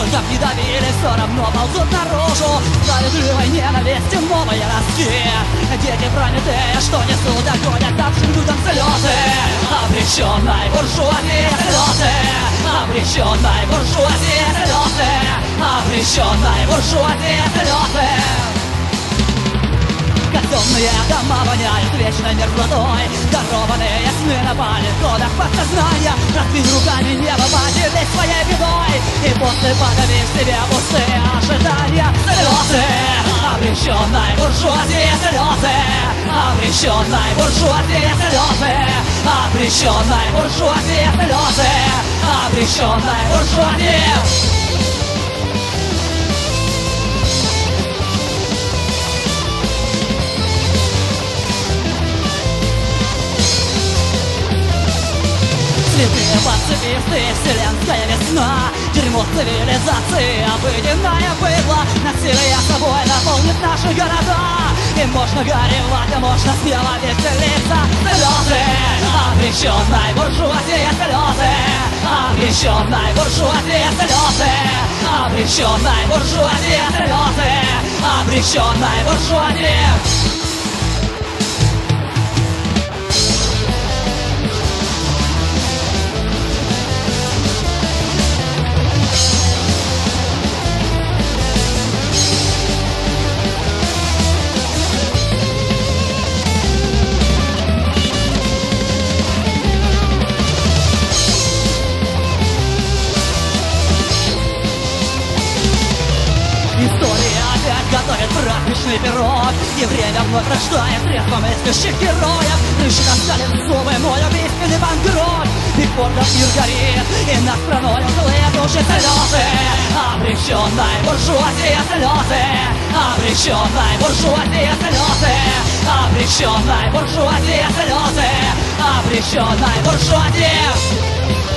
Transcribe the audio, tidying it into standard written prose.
Сколько б не давили, все равно ползут наружу. Справедливой ненависти новые ростки. Дети Прометея, что несут огонь, отдавшим людям слезы. Обреченной буржуазии слезы. Обреченной буржуазии слезы. Обреченной буржуазии слезы. Казенные дома воняют вечной мерзлотой. Дарованные сны на балконах подсознания. Раскрыть руками небо, поделись своей бедой. И после подавив себе пустые ожидания. Слезы обреченной буржуазии слезы. Обреченной буржуазии слезы. Обреченной буржуазии слезы. Обреченной буржуазии. Следы пацифисты, вселенская весна. Дерьмо цивилизации, обыденное быдло. Насилие собой наполнит наши города. И можно горевать, а можно смело веселиться. Слезы обреченной буржуазии слезы. Обреченной буржуазии слезы. Обреченной буржуазии слезы. Обреченной буржуазии. История опять готовит праздничный пирог. И время вновь рождает трезво мыслящих героев. Рыщик оскалит зубы, мой убийственный банкрот. Бигбордов мир горит, и нас проносят злые души слезы. Обреченной буржуазии слезы. Обреченной буржуазии слезы. Обреченной буржуазии слезы. Обреченной буржуазии.